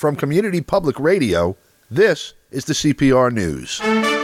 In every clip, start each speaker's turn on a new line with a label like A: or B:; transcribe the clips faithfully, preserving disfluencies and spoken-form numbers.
A: From Community Public Radio, this is the C P R News.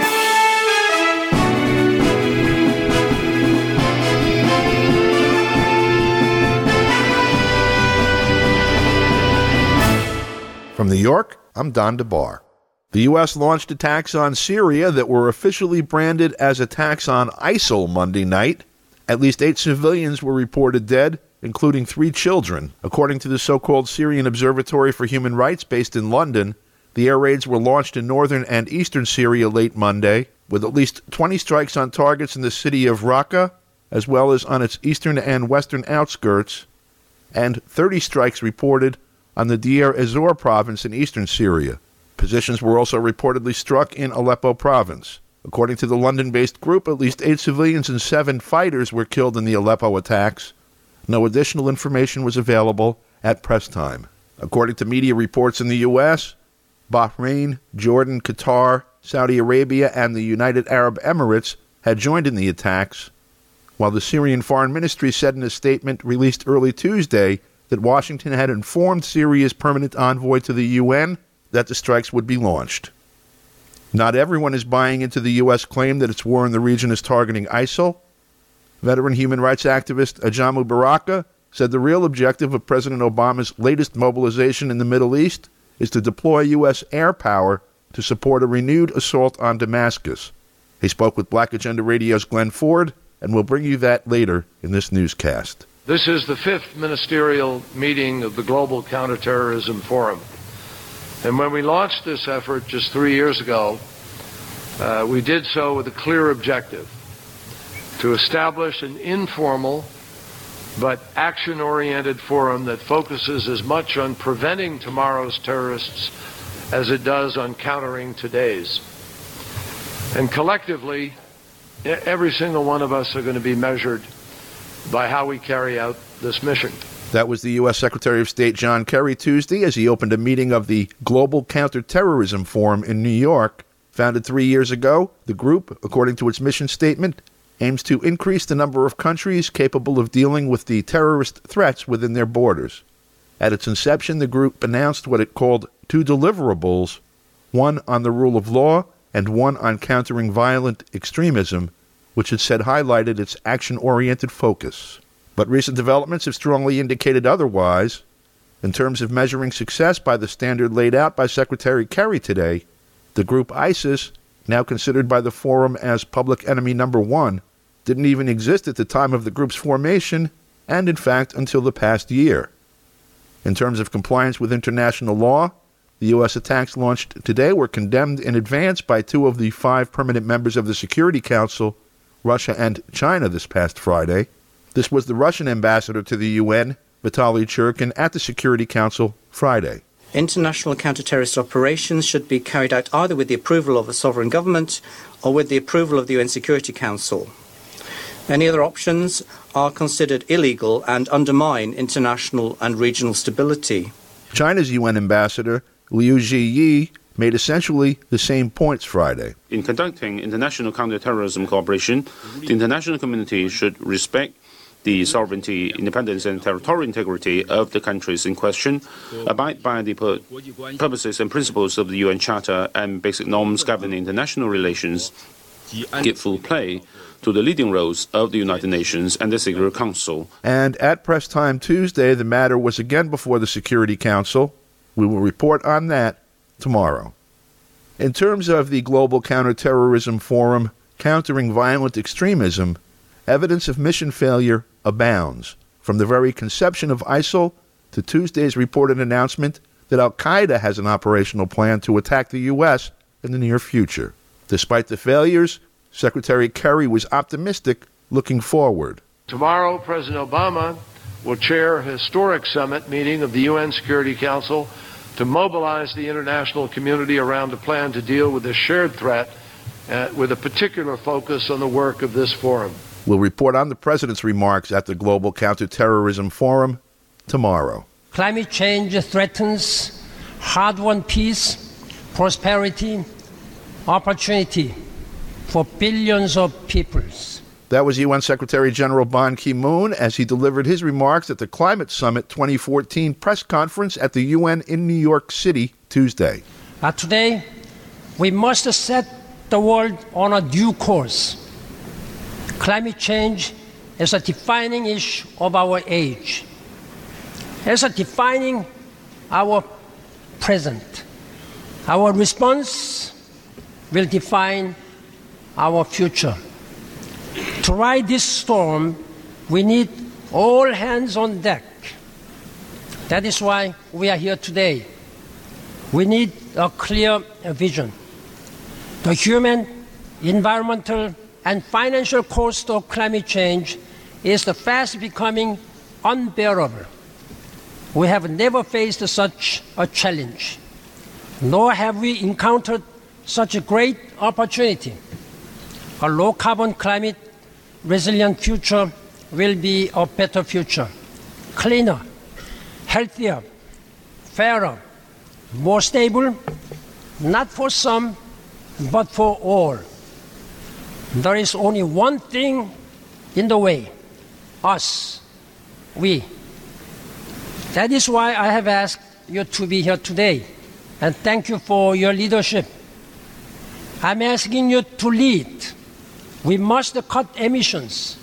A: From New York, I'm Don DeBar. The U S launched attacks on Syria that were officially branded as attacks on ISIL Monday night. At least eight civilians were reported dead, including three children. According to the so-called Syrian Observatory for Human Rights based in London, the air raids were launched in northern and eastern Syria late Monday, with at least twenty strikes on targets in the city of Raqqa, as well as on its eastern and western outskirts, and thirty strikes reported on the Deir ez-Zor province in eastern Syria. Positions were also reportedly struck in Aleppo province. According to the London-based group, at least eight civilians and seven fighters were killed in the Aleppo attacks. No additional information was available at press time. According to media reports in the U S, Bahrain, Jordan, Qatar, Saudi Arabia, and the United Arab Emirates had joined in the attacks, while the Syrian Foreign Ministry said in a statement released early Tuesday that Washington had informed Syria's permanent envoy to the U N that the strikes would be launched. Not everyone is buying into the U S claim that its war in the region is targeting ISIL. Veteran human rights activist Ajamu Baraka said the real objective of President Obama's latest mobilization in the Middle East is to deploy U S air power to support a renewed assault on Damascus. He spoke with Black Agenda Radio's Glenn Ford, and we'll bring you that later in this newscast.
B: This is the fifth ministerial meeting of the Global Counterterrorism Forum. And when we launched this effort just three years ago, uh, we did so with a clear objective: to establish an informal but action-oriented forum that focuses as much on preventing tomorrow's terrorists as it does on countering today's. And collectively, every single one of us are going to be measured by how we carry out this mission.
A: That was the U S Secretary of State John Kerry Tuesday as he opened a meeting of the Global Counterterrorism Forum in New York. Founded three years ago, the group, according to its mission statement, aims to increase the number of countries capable of dealing with the terrorist threats within their borders. At its inception, the group announced what it called two deliverables, one on the rule of law and one on countering violent extremism, which it said highlighted its action-oriented focus. But recent developments have strongly indicated otherwise. In terms of measuring success by the standard laid out by Secretary Kerry today, the group ISIS, now considered by the forum as public enemy number one, didn't even exist at the time of the group's formation, and in fact until the past year. In terms of compliance with international law, the U S attacks launched today were condemned in advance by two of the five permanent members of the Security Council, Russia and China, this past Friday. This was the Russian ambassador to the U N, Vitaly Churkin, at the Security Council Friday.
C: International counter-terrorist operations should be carried out either with the approval of a sovereign government or with the approval of the U N Security Council. Any other options are considered illegal and undermine international and regional stability.
A: China's U N ambassador, Liu Zhiyi, made essentially the same points Friday.
D: In conducting international counterterrorism cooperation, the international community should respect the sovereignty, independence, and territorial integrity of the countries in question, abide by the pur- purposes and principles of the U N Charter and basic norms governing international relations, give full play to the leading roles of the United Nations and the Security Council.
A: And at press time Tuesday, the matter was again before the Security Council. We will report on that tomorrow. In terms of the Global Counterterrorism Forum, countering violent extremism, evidence of mission failure abounds, from the very conception of ISIL to Tuesday's reported announcement that Al-Qaeda has an operational plan to attack the U S in the near future. Despite the failures, Secretary Kerry was optimistic looking forward.
B: Tomorrow, President Obama will chair a historic summit meeting of the U N Security Council to mobilize the international community around a plan to deal with this shared threat, uh, with a particular focus on the work of this forum.
A: We'll report on the President's remarks at the Global Counterterrorism Forum tomorrow.
E: Climate change threatens hard-won peace, prosperity, opportunity for billions of peoples.
A: That was U N Secretary General Ban Ki-moon as he delivered his remarks at the Climate Summit twenty fourteen press conference at the U N in New York City Tuesday.
E: Uh, today, we must set the world on a due course. Climate change is a defining issue of our age. It's a defining our present. Our response will define our future. To ride this storm, we need all hands on deck. That is why we are here today. We need a clear vision. The human, environmental, and financial cost of climate change is fast becoming unbearable. We have never faced such a challenge, nor have we encountered such a great opportunity. A low-carbon, climate-resilient future will be a better future, cleaner, healthier, fairer, more stable, not for some, but for all. There is only one thing in the way: us, we. That is why I have asked you to be here today, and thank you for your leadership. I'm asking you to lead. We must cut emissions.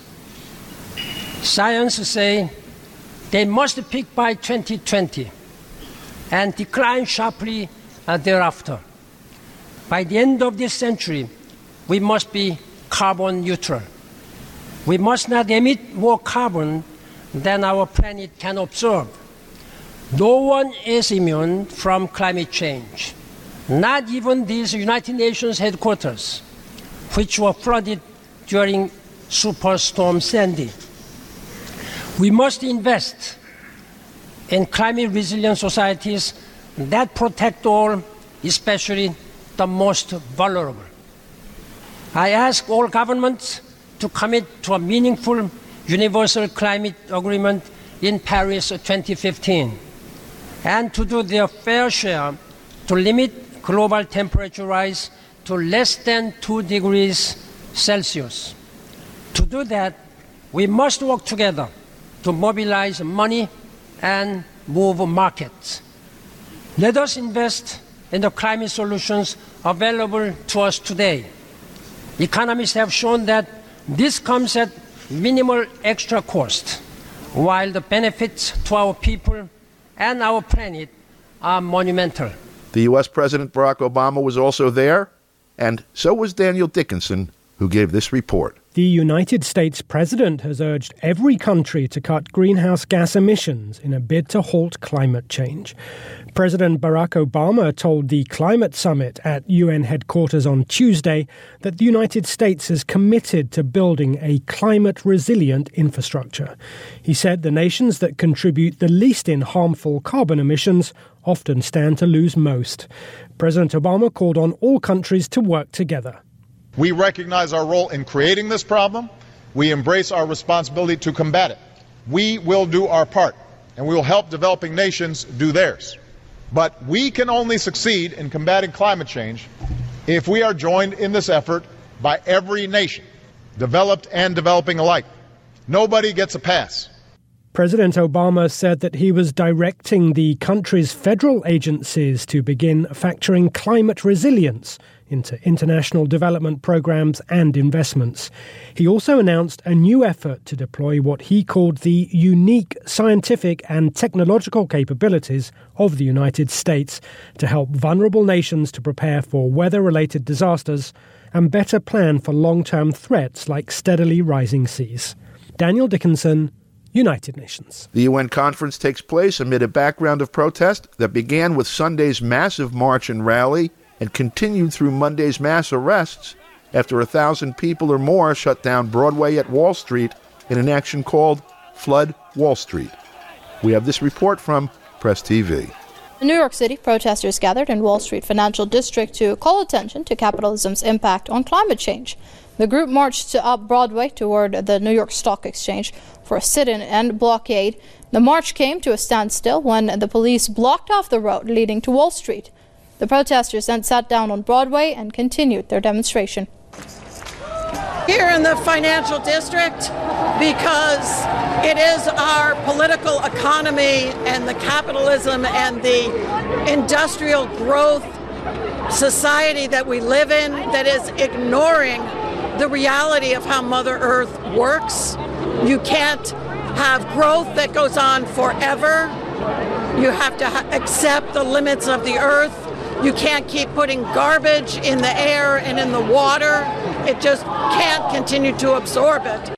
E: Science says they must peak by twenty twenty and decline sharply thereafter. By the end of this century, we must be carbon neutral. We must not emit more carbon than our planet can absorb. No one is immune from climate change, not even these United Nations headquarters, which were flooded during Superstorm Sandy. We must invest in climate-resilient societies that protect all, especially the most vulnerable. I ask all governments to commit to a meaningful universal climate agreement in Paris twenty fifteen and to do their fair share to limit global temperature rise to less than two degrees Celsius. To do that, we must work together to mobilize money and move markets. Let us invest in the climate solutions available to us today. Economists have shown that this comes at minimal extra cost, while the benefits to our people and our planet are monumental.
A: The U S President Barack Obama was also there, and so was Daniel Dickinson, who gave this report.
F: The United States president has urged every country to cut greenhouse gas emissions in a bid to halt climate change. President Barack Obama told the Climate Summit at U N headquarters on Tuesday that the United States is committed to building a climate-resilient infrastructure. He said the nations that contribute the least in harmful carbon emissions often stand to lose most. President Obama called on all countries to work together.
G: We recognize our role in creating this problem. We embrace our responsibility to combat it. We will do our part, and we will help developing nations do theirs. But we can only succeed in combating climate change if we are joined in this effort by every nation, developed and developing alike. Nobody gets a pass.
F: President Obama said that he was directing the country's federal agencies to begin factoring climate resilience into international development programs and investments. He also announced a new effort to deploy what he called the unique scientific and technological capabilities of the United States to help vulnerable nations to prepare for weather-related disasters and better plan for long-term threats like steadily rising seas. Daniel Dickinson, United Nations.
A: The U N conference takes place amid a background of protest that began with Sunday's massive march and rally and continued through Monday's mass arrests after a thousand people or more shut down Broadway at Wall Street in an action called Flood Wall Street. We have this report from Press T V.
H: In New York City, protesters gathered in Wall Street Financial District to call attention to capitalism's impact on climate change. The group marched to up Broadway toward the New York Stock Exchange for a sit-in and blockade. The march came to a standstill when the police blocked off the road leading to Wall Street. The protesters then sat down on Broadway and continued their demonstration.
I: here in the financial district because it is our political economy and the capitalism and the industrial growth society that we live in that is ignoring the reality of how Mother Earth works. You can't have growth that goes on forever. You have to ha- accept the limits of the earth. You can't keep putting garbage in the air and in the water. It just can't continue to absorb it.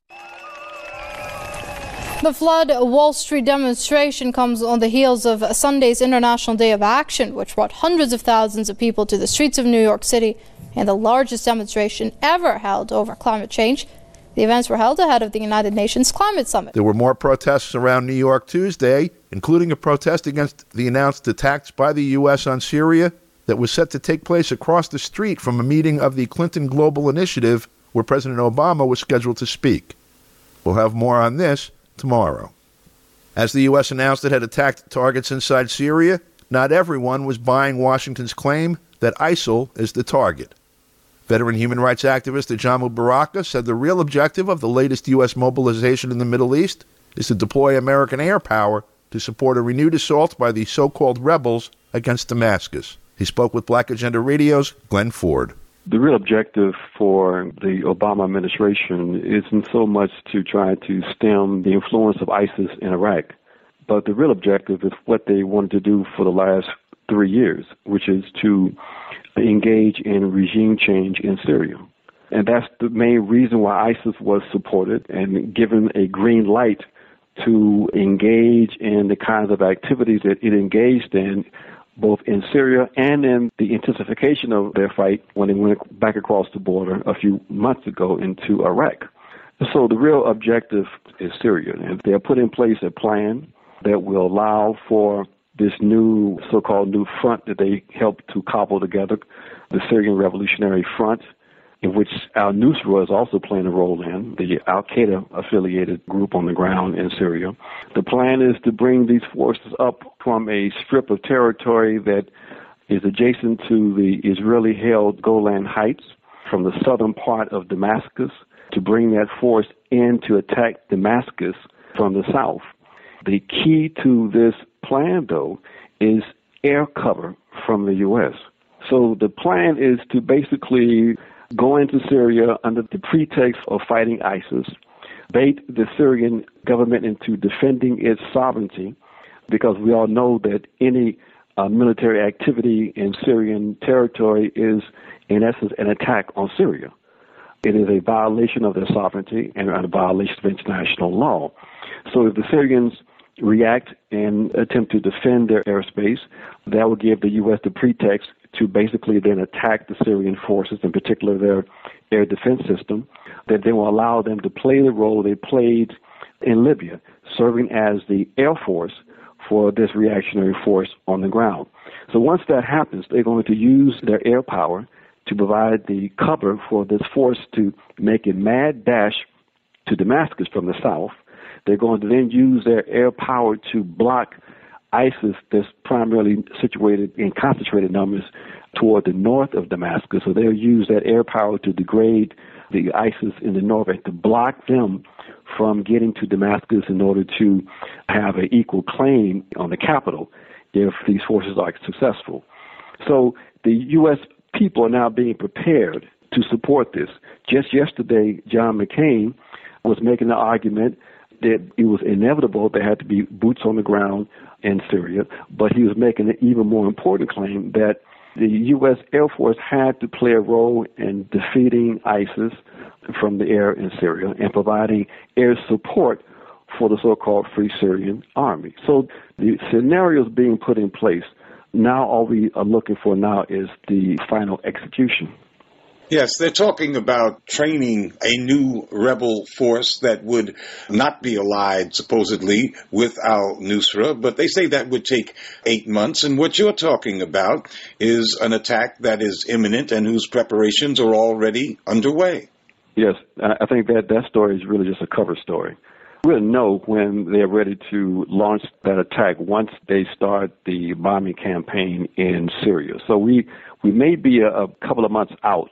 H: The Flood Wall Street demonstration comes on the heels of Sunday's International Day of Action, which brought hundreds of thousands of people to the streets of New York City and the largest demonstration ever held over climate change. The events were held ahead of the United Nations Climate Summit.
A: There were more protests around New York Tuesday, including a protest against the announced attacks by the U S on Syria that was set to take place across the street from a meeting of the Clinton Global Initiative where President Obama was scheduled to speak. We'll have more on this tomorrow. As the U S announced it had attacked targets inside Syria, not everyone was buying Washington's claim that ISIL is the target. Veteran human rights activist Ajamu Baraka said the real objective of the latest U S mobilization in the Middle East is to deploy American air power to support a renewed assault by the so-called rebels against Damascus. He spoke with Black Agenda Radio's Glenn Ford.
J: The real objective for the Obama administration isn't so much to try to stem the influence of ISIS in Iraq, but the real objective is what they wanted to do for the last three years, which is to engage in regime change in Syria. And that's the main reason why ISIS was supported and given a green light to engage in the kinds of activities that it engaged in, both in Syria and in the intensification of their fight when they went back across the border a few months ago into Iraq. So the real objective is Syria, and they have put in place a plan that will allow for this new so-called new front that they helped to cobble together, the Syrian Revolutionary Front, in which al-Nusra is also playing a role in, the al-Qaeda-affiliated group on the ground in Syria. The plan is to bring these forces up from a strip of territory that is adjacent to the Israeli-held Golan Heights from the southern part of Damascus, to bring that force in to attack Damascus from the south. The key to this plan, though, is air cover from the U S. So the plan is to basically go into Syria under the pretext of fighting ISIS, bait the Syrian government into defending its sovereignty, because we all know that any uh, military activity in Syrian territory is, in essence, an attack on Syria. It is a violation of their sovereignty and a violation of international law. So if the Syrians react and attempt to defend their airspace, that will give the U S the pretext to basically then attack the Syrian forces, in particular their air defense system, that they will allow them to play the role they played in Libya, serving as the air force for this reactionary force on the ground. So once that happens, they're going to use their air power to provide the cover for this force to make a mad dash to Damascus from the south. They're going to then use their air power to block ISIS that's primarily situated in concentrated numbers toward the north of Damascus. So they'll use that air power to degrade the ISIS in the north and to block them from getting to Damascus in order to have an equal claim on the capital if these forces are successful. So the U S people are now being prepared to support this. Just yesterday, John McCain was making the argument that it was inevitable there had to be boots on the ground in Syria, but he was making an even more important claim that the U S Air Force had to play a role in defeating ISIS from the air in Syria and providing air support for the so-called Free Syrian Army. So the scenarios being put in place, now all we are looking for now is the final execution.
K: Yes, they're talking about training a new rebel force that would not be allied, supposedly, with al-Nusra, but they say that would take eight months. And what you're talking about is an attack that is imminent and whose preparations are already underway.
J: Yes, I think that that story is really just a cover story. We'll know when they're ready to launch that attack once they start the bombing campaign in Syria. So we, we may be a, a couple of months out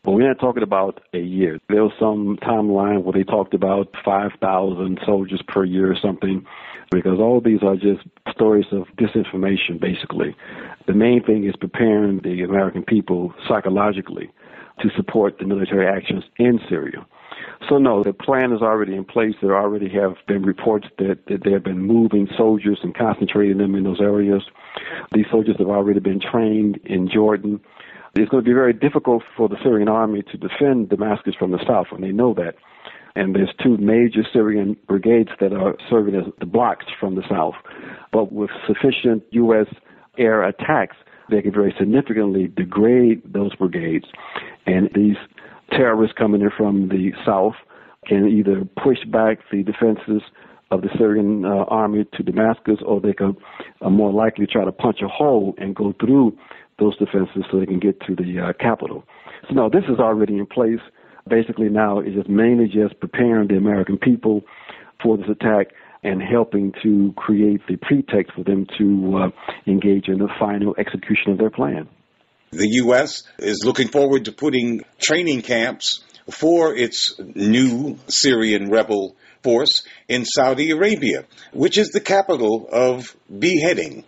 J: But we're not talking about a year. There was some timeline where they talked about five thousand soldiers per year or something, because all these are just stories of disinformation, basically. The main thing is preparing the American people psychologically to support the military actions in Syria. So, no, the plan is already in place. There already have been reports that, that they have been moving soldiers and concentrating them in those areas. These soldiers have already been trained in Jordan. It's going to be very difficult for the Syrian army to defend Damascus from the south, and they know that. And there's two major Syrian brigades that are serving as the blocks from the south. But with sufficient U S air attacks, they can very significantly degrade those brigades. And these terrorists coming in from the south can either push back the defenses of the Syrian uh, army to Damascus, or they can uh, more likely try to punch a hole and go through those defenses so they can get to the uh, capital. So, no, this is already in place. Basically now it's just mainly just preparing the American people for this attack and helping to create the pretext for them to uh, engage in the final execution of their plan.
K: The U S is looking forward to putting training camps for its new Syrian rebel force in Saudi Arabia, which is the capital of beheading.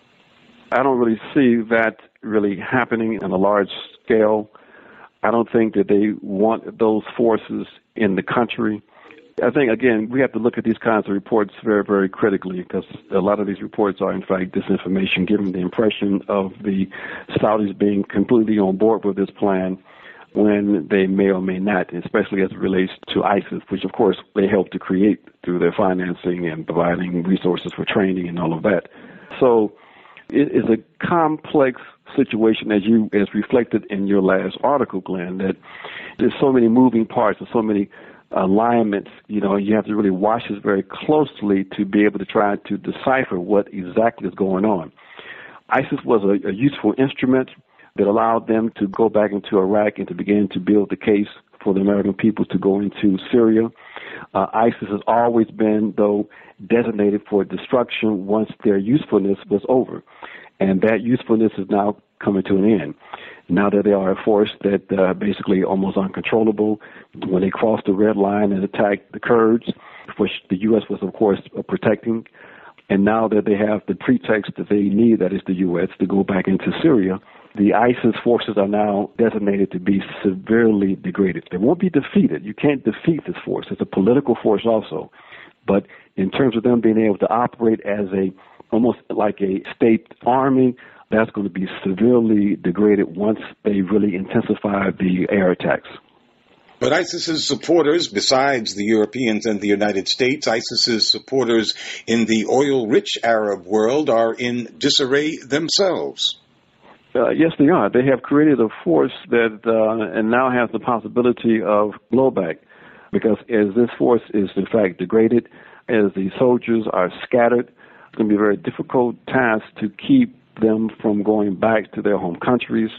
J: I don't really see that really happening on a large scale. I don't think that they want those forces in the country. I think, again, we have to look at these kinds of reports very, very critically, because a lot of these reports are, in fact, disinformation, giving the impression of the Saudis being completely on board with this plan when they may or may not, especially as it relates to ISIS, which, of course, they help to create through their financing and providing resources for training and all of that. So it is a complex situation, as you as reflected in your last article, Glenn, that there's so many moving parts and so many alignments. You know, you have to really watch this very closely to be able to try to decipher what exactly is going on. ISIS was a, a useful instrument that allowed them to go back into Iraq and to begin to build the case for the American people to go into Syria. Uh, ISIS has always been, though, designated for destruction once their usefulness was over. And that usefulness is now coming to an end. Now that they are a force that uh, basically almost uncontrollable, when they crossed the red line and attacked the Kurds, which the U S was, of course, uh, protecting, and now that they have the pretext that they need, that is the U S, to go back into Syria, the ISIS forces are now designated to be severely degraded. They won't be defeated. You can't defeat this force. It's a political force also. But in terms of them being able to operate as a almost like a state army, that's going to be severely degraded once they really intensify the air attacks.
K: But ISIS's supporters, besides the Europeans and the United States, ISIS's supporters in the oil-rich Arab world are in disarray themselves.
J: Uh, yes, they are. They have created a force that uh, and now has the possibility of blowback, because as this force is in fact degraded, as the soldiers are scattered, it's going to be a very difficult task to keep them from going back to their home countries.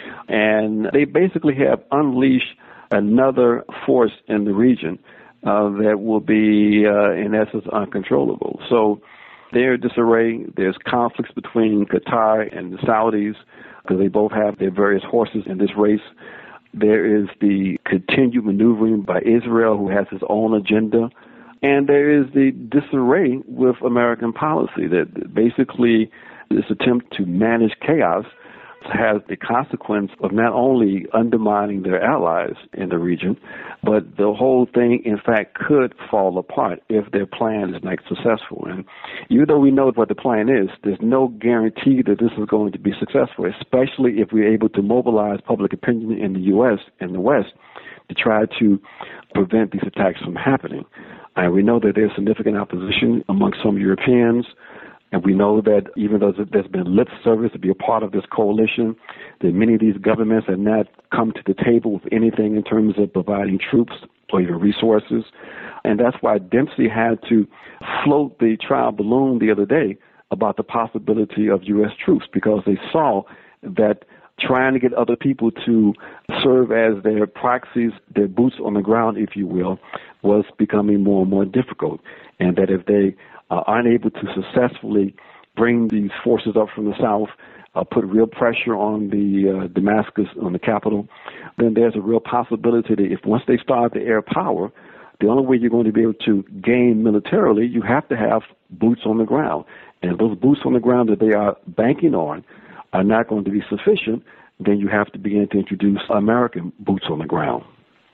J: And they basically have unleashed another force in the region uh, that will be, uh, in essence, uncontrollable. So they're in disarray. There's conflicts between Qatar and the Saudis, because they both have their various horses in this race. There is the continued maneuvering by Israel, who has its own agenda. And there is the disarray with American policy, that basically this attempt to manage chaos has the consequence of not only undermining their allies in the region, but the whole thing, in fact, could fall apart if their plan is not successful. And even though we know what the plan is, there's no guarantee that this is going to be successful, especially if we're able to mobilize public opinion in the U S and the West to try to prevent these attacks from happening. And we know that there's significant opposition among some Europeans. And we know that even though there's been lip service to be a part of this coalition, that many of these governments have not come to the table with anything in terms of providing troops or even resources. And that's why Dempsey had to float the trial balloon the other day about the possibility of U S troops, because they saw that trying to get other people to serve as their proxies, their boots on the ground, if you will, was becoming more and more difficult. And that if they uh, aren't able to successfully bring these forces up from the south, uh, put real pressure on the uh, Damascus, on the capital, then there's a real possibility that if once they start the air power, the only way you're going to be able to gain militarily, you have to have boots on the ground. And if those boots on the ground that they are banking on are not going to be sufficient, then you have to begin to introduce American boots on the ground.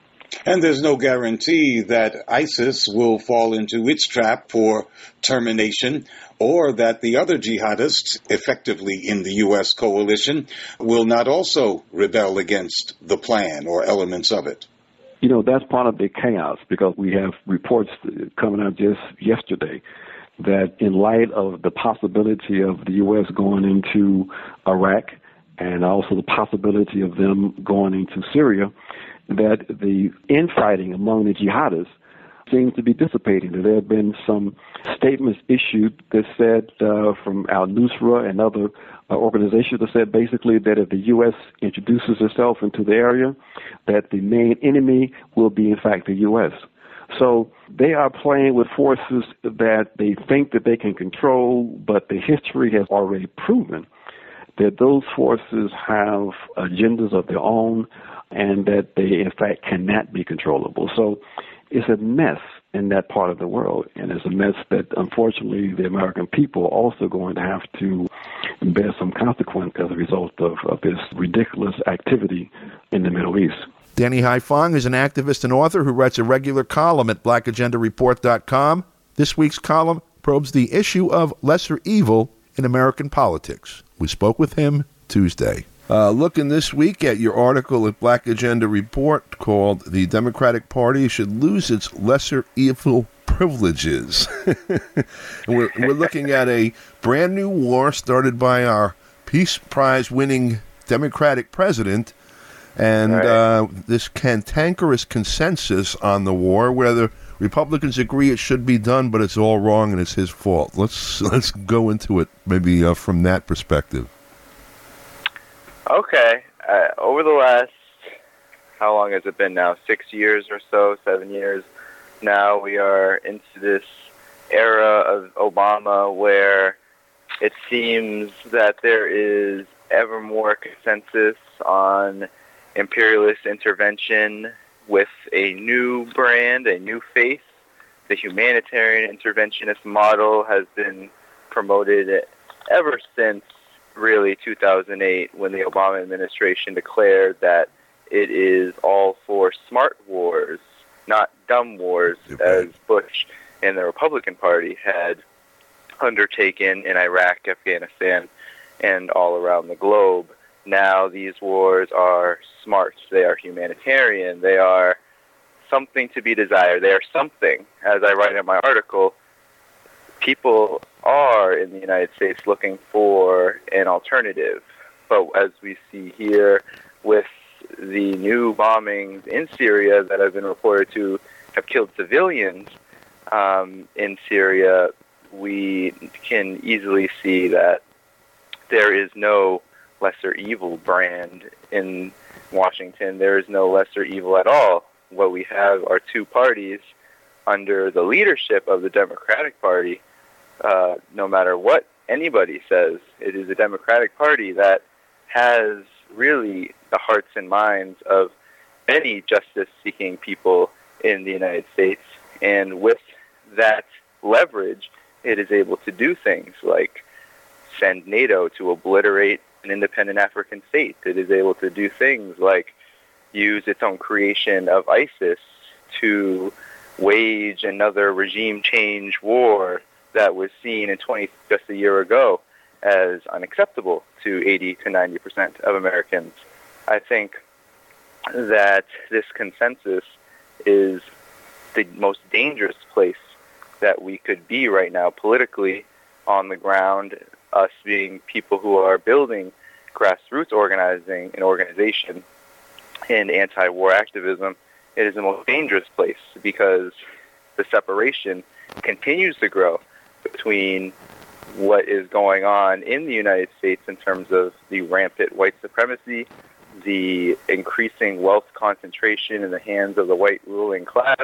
K: And there's no guarantee that ISIS will fall into its trap for termination, or that the other jihadists, effectively in the U S coalition, will not also rebel against the plan or elements of it.
J: You know, that's part of the chaos, because we have reports coming out just yesterday that in light of the possibility of the U S going into Iraq and also the possibility of them going into Syria, that the infighting among the jihadists seems to be dissipating. There have been some statements issued that said uh, from al-Nusra and other uh, organizations that said basically that if the U S introduces itself into the area, that the main enemy will be, in fact, the U S. So they are playing with forces that they think that they can control, but the history has already proven that those forces have agendas of their own and that they, in fact, cannot be controllable. So it's a mess in that part of the world, and it's a mess that, unfortunately, the American people are also going to have to bear some consequence as a result of, of this ridiculous activity in the Middle East.
A: Danny Haiphong is an activist and author who writes a regular column at black agenda report dot com. This week's column probes the issue of lesser evil in American politics. We spoke with him Tuesday. Uh, looking this week at your article at Black Agenda Report called "The Democratic Party Should Lose Its Lesser Evil Privileges." And we're, we're looking at a brand new war started by our Peace Prize winning Democratic president, and right. uh, this cantankerous consensus on the war where the Republicans agree it should be done, but it's all wrong and it's his fault. Let's let's go into it maybe uh, from that perspective.
L: Okay. Uh, over the last, how long has it been now? Six years or so, seven years. Now we are into this era of Obama where it seems that there is ever more consensus on imperialist intervention with a new brand, a new face. The humanitarian interventionist model has been promoted ever since really two thousand eight, when the Obama administration declared that it is all for smart wars, not dumb wars, as Bush and the Republican Party had undertaken in Iraq, Afghanistan, and all around the globe. Now these wars are smart. They are humanitarian. They are something to be desired. They are something. As I write in my article, people are in the United States looking for an alternative. But as we see here with the new bombings in Syria that have been reported to have killed civilians um, in Syria, we can easily see that there is no lesser evil brand in Washington. There is no lesser evil at all. What we have are two parties under the leadership of the Democratic Party. Uh, no matter what anybody says, it is a Democratic Party that has really the hearts and minds of many justice-seeking people in the United States. And with that leverage, it is able to do things like send NATO to obliterate an independent African state. It is able to do things like use its own creation of ISIS to wage another regime change war that was seen in twenty just a year ago as unacceptable to eighty to ninety percent of Americans. I think that this consensus is the most dangerous place that we could be right now politically on the ground, us being people who are building grassroots organizing and organization and anti-war activism. It is the most dangerous place because the separation continues to grow between what is going on in the United States in terms of the rampant white supremacy, the increasing wealth concentration in the hands of the white ruling class,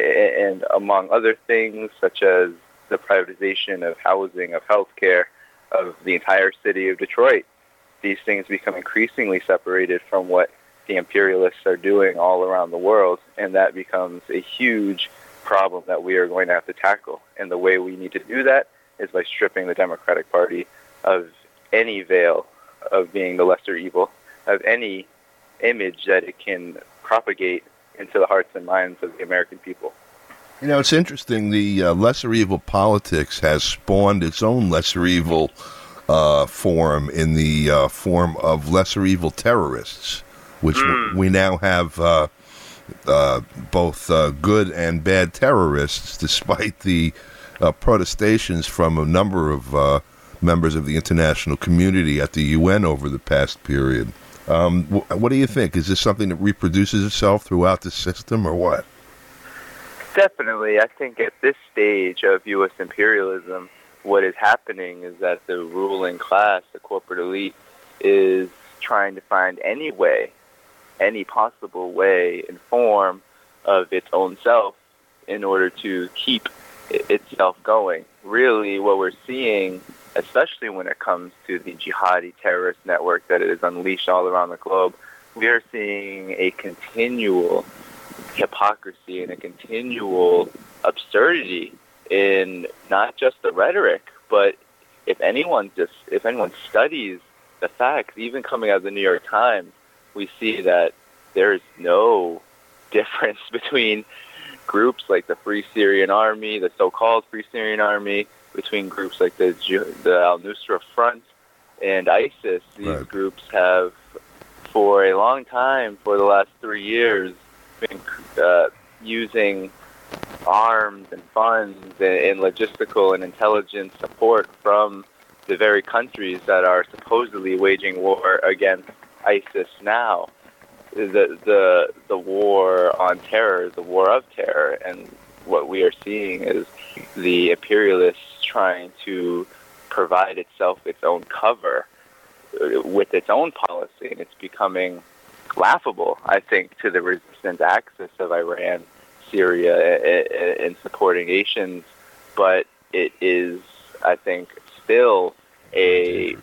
L: and among other things such as the privatization of housing, of healthcare, of the entire city of Detroit. These things become increasingly separated from what the imperialists are doing all around the world, and that becomes a huge problem that we are going to have to tackle. And the way we need to do that is by stripping the Democratic Party of any veil of being the lesser evil, of any image that it can propagate into the hearts and minds of the American people.
A: You know, it's interesting. The uh, lesser evil politics has spawned its own lesser evil uh, form in the uh, form of lesser evil terrorists, which mm. we now have uh, uh, both uh, good and bad terrorists, despite the uh, protestations from a number of uh, members of the international community at the U N over the past period. Um, wh- what do you think? Is this something that reproduces itself throughout the system, or what?
L: Definitely. I think at this stage of U S imperialism, what is happening is that the ruling class, the corporate elite, is trying to find any way, any possible way and form of its own self in order to keep itself going. Really, what we're seeing, especially when it comes to the jihadi terrorist network that it has unleashed all around the globe, we are seeing a continual hypocrisy and a continual absurdity in not just the rhetoric, but if anyone just if anyone studies the facts, even coming out of the New York Times, we see that there is no difference between groups like the Free Syrian Army, the so-called Free Syrian Army, between groups like the the Al-Nusra Front and ISIS. These right. groups have, for a long time, for the last three years, been uh, using arms and funds and, and logistical and intelligence support from the very countries that are supposedly waging war against ISIS now. The the the war on terror, the war of terror, and what we are seeing is the imperialists trying to provide itself its own cover with its own policy, and it's becoming laughable, I think, to the resistant axis of Iran, Syria, and supporting nations, but it is, I think, still a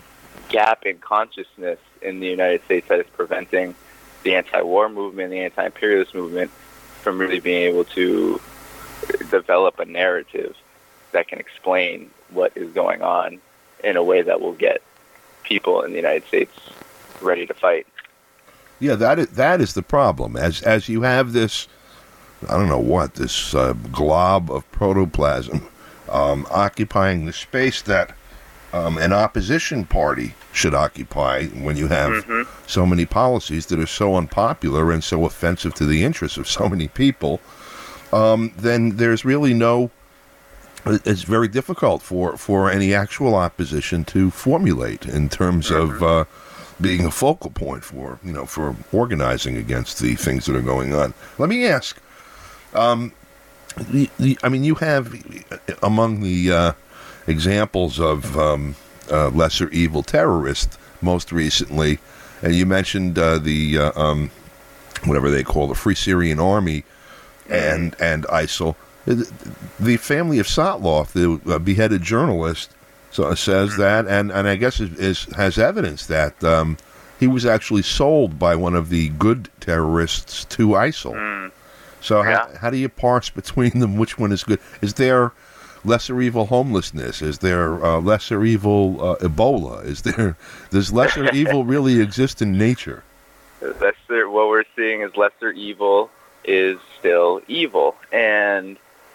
L: gap in consciousness in the United States that is preventing the anti-war movement, the anti-imperialist movement from really being able to develop a narrative that can explain what is going on in a way that will get people in the United States ready to fight.
A: Yeah, that is, that is the problem. As as you have this, I don't know what, this uh, glob of protoplasm um, occupying the space that um, an opposition party should occupy when you have mm-hmm. so many policies that are so unpopular and so offensive to the interests of so many people, um, then there's really no, it's very difficult for, for any actual opposition to formulate in terms mm-hmm. of uh, being a focal point for, you know, for organizing against the things that are going on. Let me ask, um, the, the, I mean, you have among the uh, examples of um, uh, lesser evil terrorists most recently, and you mentioned uh, the uh, um, whatever they call the Free Syrian Army and and ISIL. The family of Sotloff, the uh, beheaded journalist, so says that, and, and I guess is, is has evidence that um, he was actually sold by one of the good terrorists to ISIL. Mm. So yeah. how, how do you parse between them? Which one is good? Is there lesser evil homelessness? Is there uh, lesser evil uh, Ebola? Is there does lesser evil really exist in nature?
L: Lesser, what we're seeing is lesser evil is still evil, and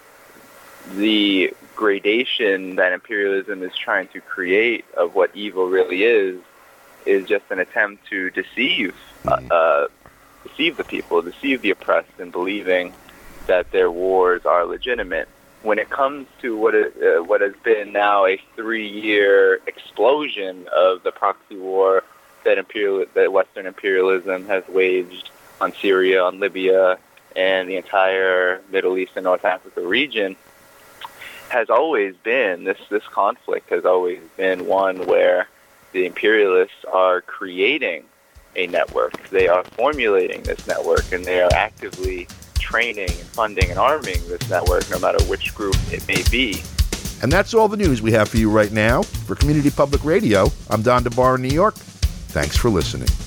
L: the gradation that imperialism is trying to create of what evil really is is just an attempt to deceive mm. uh, deceive the people, deceive the oppressed in believing that their wars are legitimate. When it comes to what is, uh, what has been now a three-year explosion of the proxy war that imperial that Western imperialism has waged on Syria, on Libya, and the entire Middle East and North Africa region, has always been, this, this conflict has always been one where the imperialists are creating a network. They are formulating this network, and they are actively training and funding and arming this network, no matter which group it may be.
A: And that's all the news we have for you right now. For Community Public Radio, I'm Don DeBar in New York. Thanks for listening.